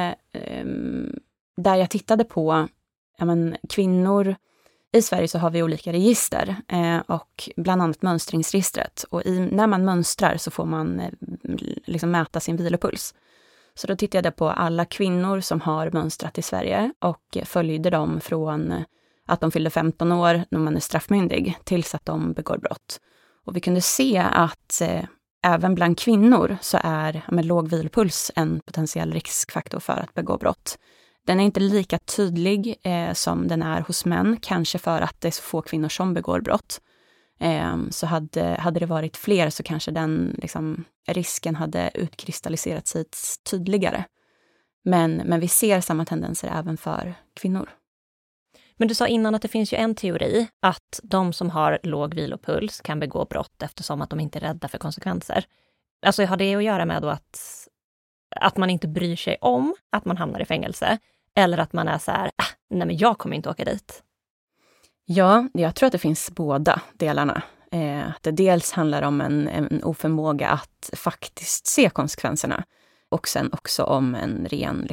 där jag tittade på kvinnor. I Sverige så har vi olika register och bland annat mönstringsregistret. Och när man mönstrar så får man liksom mäta sin vilopuls. Så då tittade jag på alla kvinnor som har mönstrat i Sverige och följde dem från att de fyllde 15 år när man är straffmyndig tills att de begår brott. Och vi kunde se att även bland kvinnor så är låg vilopuls en potentiell riskfaktor för att begå brott. Den är inte lika tydlig som den är hos män, kanske för att det är så få kvinnor som begår brott. Så hade det varit fler så kanske den risken hade utkristalliserat sig tydligare. Men vi ser samma tendenser även för kvinnor. Men du sa innan att det finns ju en teori att de som har låg vilopuls kan begå brott eftersom att de inte är rädda för konsekvenser. Alltså har det att göra med då att man inte bryr sig om att man hamnar i fängelse? Eller att man är så här, nej men jag kommer inte åka dit. Ja, jag tror att det finns båda delarna. Det dels handlar om en oförmåga att faktiskt se konsekvenserna. Och sen också om en ren,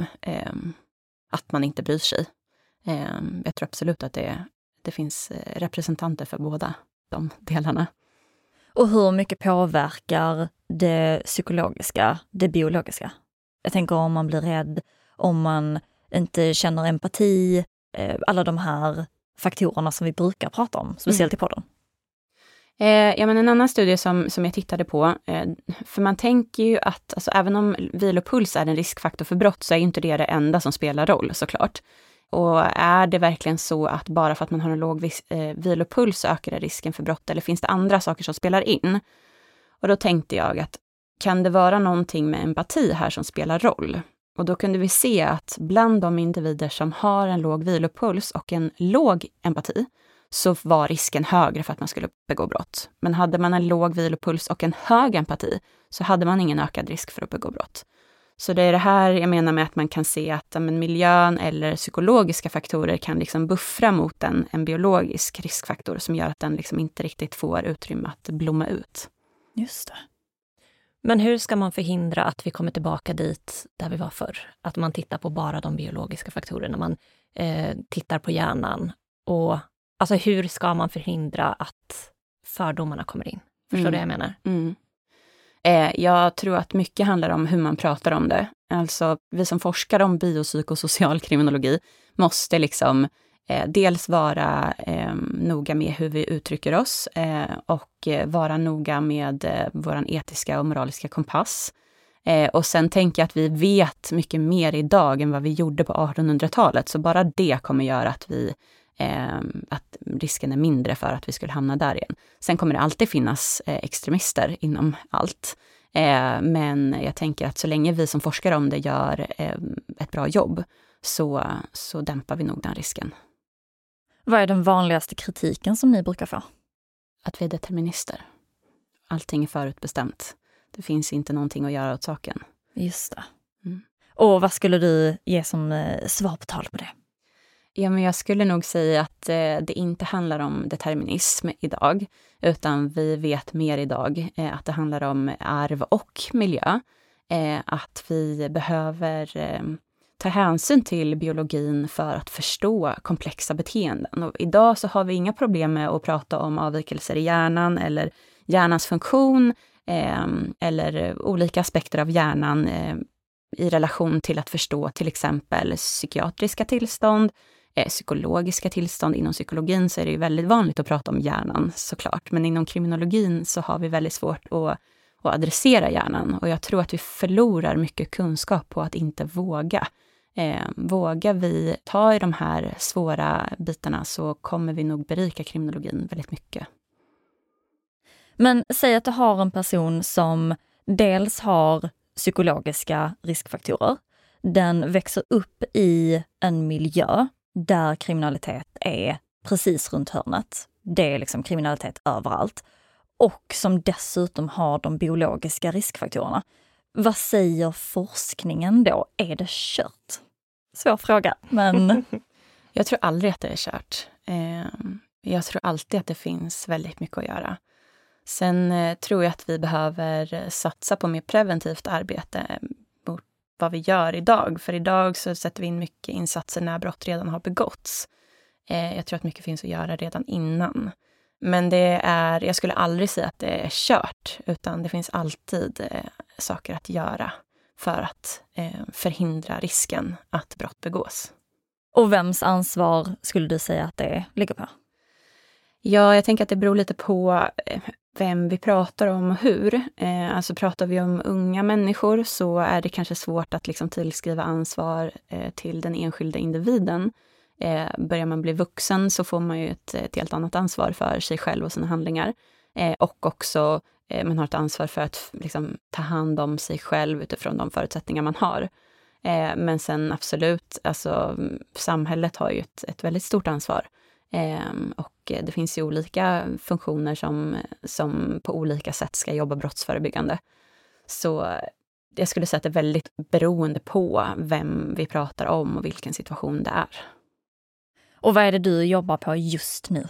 att man inte bryr sig. Jag tror absolut att det finns representanter för båda de delarna. Och hur mycket påverkar det psykologiska, det biologiska? Jag tänker om man blir rädd, om man inte känner empati, alla de här faktorerna som vi brukar prata om, speciellt i podden. Men en annan studie som jag tittade på, för man tänker ju att alltså, även om vilopuls är en riskfaktor för brott så är ju inte det enda som spelar roll såklart. Och är det verkligen så att bara för att man har en låg vilopuls så ökar det risken för brott, eller finns det andra saker som spelar in? Och då tänkte jag att kan det vara någonting med empati här som spelar roll? Och då kunde vi se att bland de individer som har en låg vilopuls och en låg empati så var risken högre för att man skulle begå brott. Men hade man en låg vilopuls och en hög empati så hade man ingen ökad risk för att begå brott. Så det är det här jag menar med att man kan se att miljön eller psykologiska faktorer kan buffra mot en biologisk riskfaktor som gör att den inte riktigt får utrymme att blomma ut. Just det. Men hur ska man förhindra att vi kommer tillbaka dit där vi var förr? Att man tittar på bara de biologiska faktorerna, man tittar på hjärnan. Och alltså hur ska man förhindra att fördomarna kommer in? Förstår du vad jag menar? Jag tror att mycket handlar om hur man pratar om det. Alltså vi som forskar om biopsykosocial kriminologi måste dels vara noga med hur vi uttrycker oss och vara noga med vår etiska och moraliska kompass. Och sen tänker jag att vi vet mycket mer idag än vad vi gjorde på 1800-talet. Så bara det kommer göra att risken är mindre för att vi skulle hamna där igen. Sen kommer det alltid finnas extremister inom allt. Men jag tänker att så länge vi som forskar om det gör ett bra jobb så dämpar vi nog den risken. Vad är den vanligaste kritiken som ni brukar få? Att vi är determinister. Allting är förutbestämt. Det finns inte någonting att göra åt saken. Just det. Och vad skulle du ge som svar på tal på det? Ja, men jag skulle nog säga att det inte handlar om determinism idag, utan vi vet mer idag att det handlar om arv och miljö. Att vi behöver ta hänsyn till biologin för att förstå komplexa beteenden. Och idag så har vi inga problem med att prata om avvikelser i hjärnan eller hjärnans funktion eller olika aspekter av hjärnan i relation till att förstå till exempel psykiatriska tillstånd, psykologiska tillstånd. Inom psykologin så är det ju väldigt vanligt att prata om hjärnan såklart, men inom kriminologin så har vi väldigt svårt att adressera hjärnan, och jag tror att vi förlorar mycket kunskap på att inte våga. Vågar vi ta i de här svåra bitarna så kommer vi nog berika kriminologin väldigt mycket. Men säg att du har en person som dels har psykologiska riskfaktorer. Den växer upp i en miljö där kriminalitet är precis runt hörnet. Det är kriminalitet överallt. Och som dessutom har de biologiska riskfaktorerna. Vad säger forskningen då? Är det kört? Svår fråga, men... Jag tror aldrig att det är kört. Jag tror alltid att det finns väldigt mycket att göra. Sen tror jag att vi behöver satsa på mer preventivt arbete mot vad vi gör idag. För idag så sätter vi in mycket insatser när brott redan har begåtts. Jag tror att mycket finns att göra redan innan. Men jag skulle aldrig säga att det är kört, utan det finns alltid saker att göra. för att förhindra risken att brott begås. Och vems ansvar skulle du säga att det ligger på? Ja, jag tänker att det beror lite på vem vi pratar om och hur. Alltså pratar vi om unga människor så är det kanske svårt att liksom tillskriva ansvar till den enskilda individen. Börjar man bli vuxen så får man ju ett helt annat ansvar för sig själv och sina handlingar. Och också man har ett ansvar för att liksom ta hand om sig själv utifrån de förutsättningar man har. Men sen absolut, alltså samhället har ju ett väldigt stort ansvar. Och det finns ju olika funktioner som på olika sätt ska jobba brottsförebyggande. Så jag skulle säga att det är väldigt beroende på vem vi pratar om och vilken situation det är. Och vad är det du jobbar på just nu?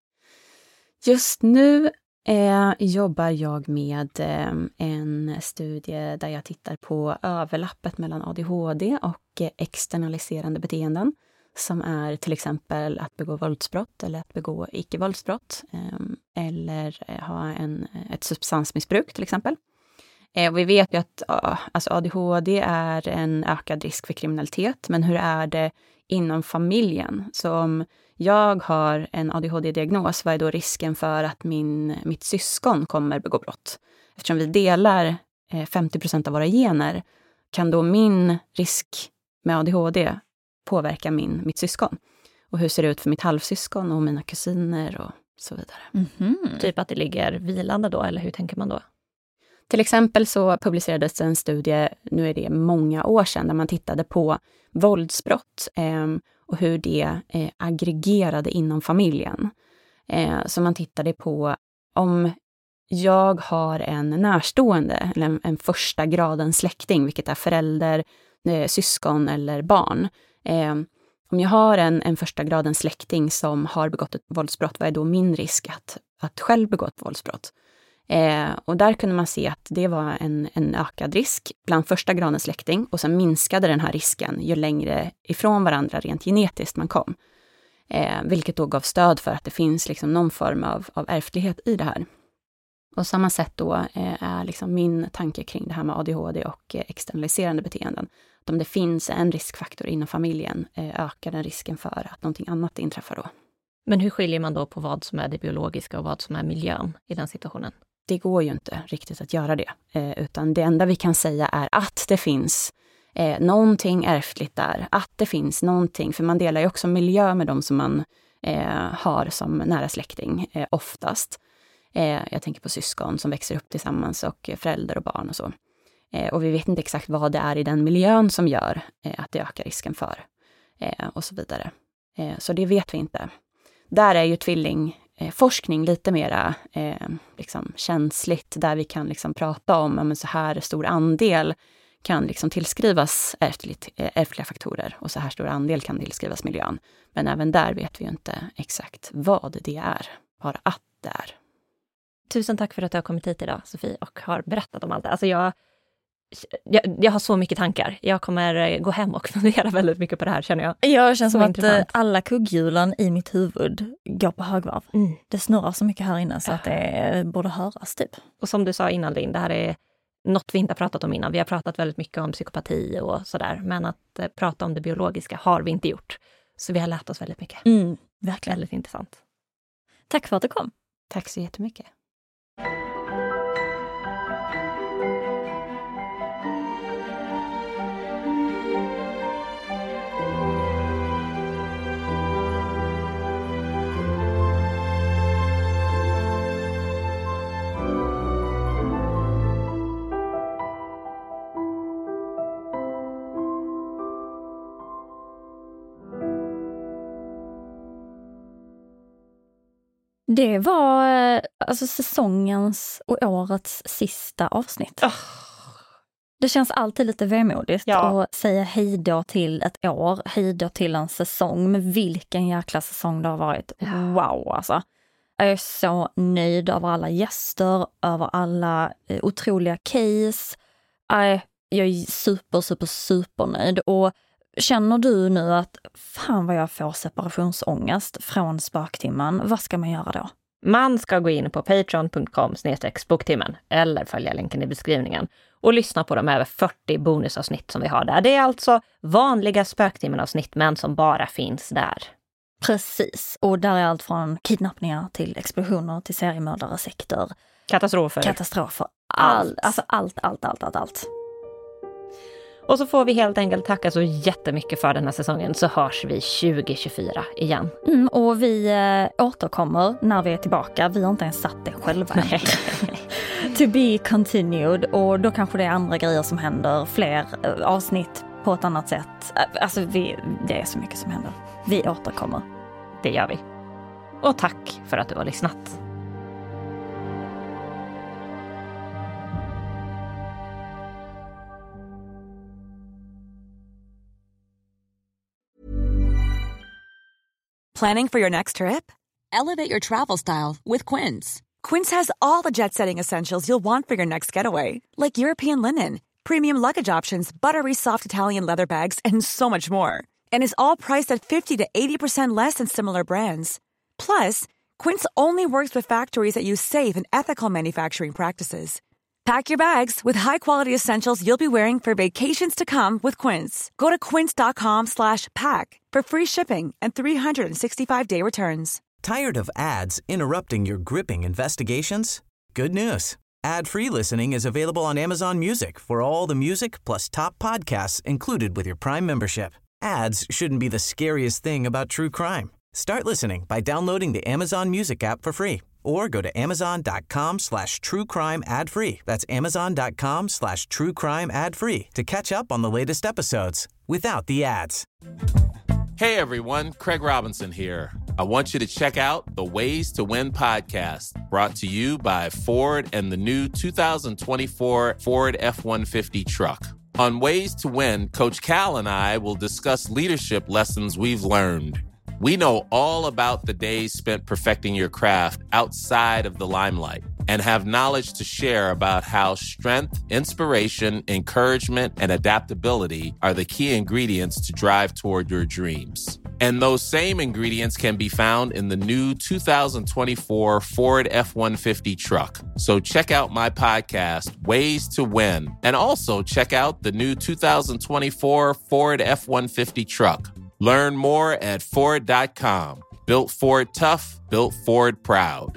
Just nu jobbar jag med en studie där jag tittar på överlappet mellan ADHD och externaliserande beteenden. Som är till exempel att begå våldsbrott eller att begå icke-våldsbrott. Eller ha ett substansmissbruk till exempel. Och vi vet ju att alltså ADHD är en ökad risk för kriminalitet. Men hur är det inom familjen? Så om jag har en ADHD-diagnos, vad är då risken för att mitt syskon kommer begå brott? Eftersom vi delar 50% av våra gener, kan då min risk med ADHD påverka mitt syskon? Och hur ser det ut för mitt halvsyskon och mina kusiner och så vidare? Typ att det ligger vilande då, eller hur tänker man då? Till exempel så publicerades en studie, nu är det många år sedan, där man tittade på våldsbrott och hur det aggregerade inom familjen. Så man tittade på om jag har en närstående, eller en första gradens släkting, vilket är förälder, syskon eller barn. Om jag har en första gradens släkting som har begått ett våldsbrott, vad är då min risk att själv begå ett våldsbrott? Och där kunde man se att det var en ökad risk bland första gradens släkting, och sen minskade den här risken ju längre ifrån varandra rent genetiskt man kom. Vilket då gav stöd för att det finns liksom någon form av ärftlighet i det här. Och samma sätt då är liksom min tanke kring det här med ADHD och externaliserande beteenden. Att om det finns en riskfaktor inom familjen ökar den risken för att någonting annat inträffar då. Men hur skiljer man då på vad som är det biologiska och vad som är miljön i den situationen? Det går ju inte riktigt att göra det. Utan det enda vi kan säga är att det finns någonting ärftligt där. Att det finns någonting, för man delar ju också miljö med de som man har som nära släkting oftast. Jag tänker på syskon som växer upp tillsammans och föräldrar och barn och så. Och vi vet inte exakt vad det är i den miljön som gör att det ökar risken för. Och så vidare. Så det vet vi inte. Där är ju tvillingforskning lite mera liksom känsligt, där vi kan liksom prata om att så här stor andel kan liksom tillskrivas ärftliga faktorer och så här stor andel kan tillskrivas miljön. Men även där vet vi ju inte exakt vad det är, bara att det är. Tusen tack för att du har kommit hit idag, Sofie, och har berättat om allt det. Alltså jag har så mycket tankar. Jag kommer gå hem och fundera väldigt mycket på det här, känner jag. Jag känner som intressant. att alla kugghjulen i mitt huvud går på högvarv. Det snurrar så mycket här inne så att det borde höras typ. Och som du sa innan, Linn, det här är något vi inte har pratat om innan. Vi har pratat väldigt mycket om psykopati och sådär. Men att prata om det biologiska har vi inte gjort. Så vi har lärt oss väldigt mycket. Verkligen. Väldigt intressant. Tack för att du kom. Tack så jättemycket. Det var alltså säsongens och årets sista avsnitt. Det känns alltid lite vemodigt att säga hejdå till ett år, hejdå till en säsong. Men vilken jäkla säsong det har varit. Wow, alltså. Jag är så nöjd över alla gäster, över alla otroliga case. Jag är super nöjd. Och känner du nu att fan vad jag får separationsångest från spöktimman, vad ska man göra då? Man ska gå in på patreon.com/boktimmen eller följa länken i beskrivningen och lyssna på de över 40 bonusavsnitt som vi har där. Det är alltså vanliga Spöktimmen-avsnitt, men som bara finns där. Precis, och där är allt från kidnappningar till explosioner till seriemördare, sekter, katastrofer. Allt. Och så får vi helt enkelt tacka så jättemycket för den här säsongen, så hörs vi 2024 igen. Och vi återkommer när vi är tillbaka. Vi har inte ens satt det själva. To be continued. Och då kanske det är andra grejer som händer. Fler avsnitt på ett annat sätt. Alltså det är så mycket som händer. Vi återkommer. Det gör vi. Och tack för att du har lyssnat. Planning for your next trip? Elevate your travel style with Quince. Quince has all the jet-setting essentials you'll want for your next getaway, like European linen, premium luggage options, buttery soft Italian leather bags, and so much more. And is all priced at 50 to 80% less than similar brands. Plus, Quince only works with factories that use safe and ethical manufacturing practices. Pack your bags with high-quality essentials you'll be wearing for vacations to come with Quince. Go to quince.com/pack for free shipping and 365-day returns. Tired of ads interrupting your gripping investigations? Good news. Ad-free listening is available on Amazon Music for all the music plus top podcasts included with your Prime membership. Ads shouldn't be the scariest thing about true crime. Start listening by downloading the Amazon Music app for free or go to amazon.com/truecrime ad-free. That's amazon.com/truecrime ad-free to catch up on the latest episodes without the ads. Hey everyone, Craig Robinson here. I want you to check out the Ways to Win podcast, brought to you by Ford and the new 2024 Ford F-150 truck. On Ways to Win, Coach Cal and I will discuss leadership lessons we've learned. We know all about the days spent perfecting your craft outside of the limelight and have knowledge to share about how strength, inspiration, encouragement, and adaptability are the key ingredients to drive toward your dreams. And those same ingredients can be found in the new 2024 Ford F-150 truck. So check out my podcast, Ways to Win, and also check out the new 2024 Ford F-150 truck. Learn more at Ford.com. Built Ford tough, built Ford proud.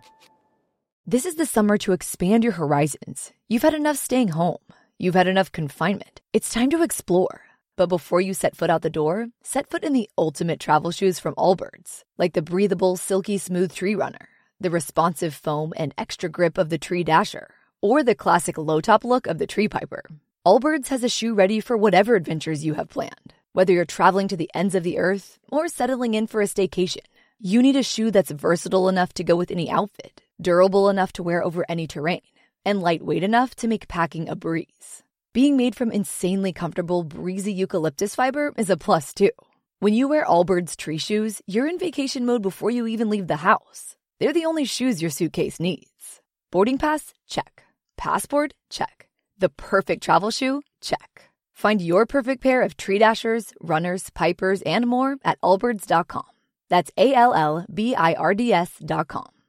This is the summer to expand your horizons. You've had enough staying home. You've had enough confinement. It's time to explore. But before you set foot out the door, set foot in the ultimate travel shoes from Allbirds, like the breathable, silky smooth Tree Runner, the responsive foam and extra grip of the Tree Dasher, or the classic low-top look of the Tree Piper. Allbirds has a shoe ready for whatever adventures you have planned. Whether you're traveling to the ends of the earth or settling in for a staycation, you need a shoe that's versatile enough to go with any outfit, durable enough to wear over any terrain, and lightweight enough to make packing a breeze. Being made from insanely comfortable, breezy eucalyptus fiber is a plus, too. When you wear Allbirds tree shoes, you're in vacation mode before you even leave the house. They're the only shoes your suitcase needs. Boarding pass? Check. Passport? Check. The perfect travel shoe? Check. Find your perfect pair of Tree Dashers, Runners, Pipers, and more at allbirds.com. That's ALLBIRDS.com.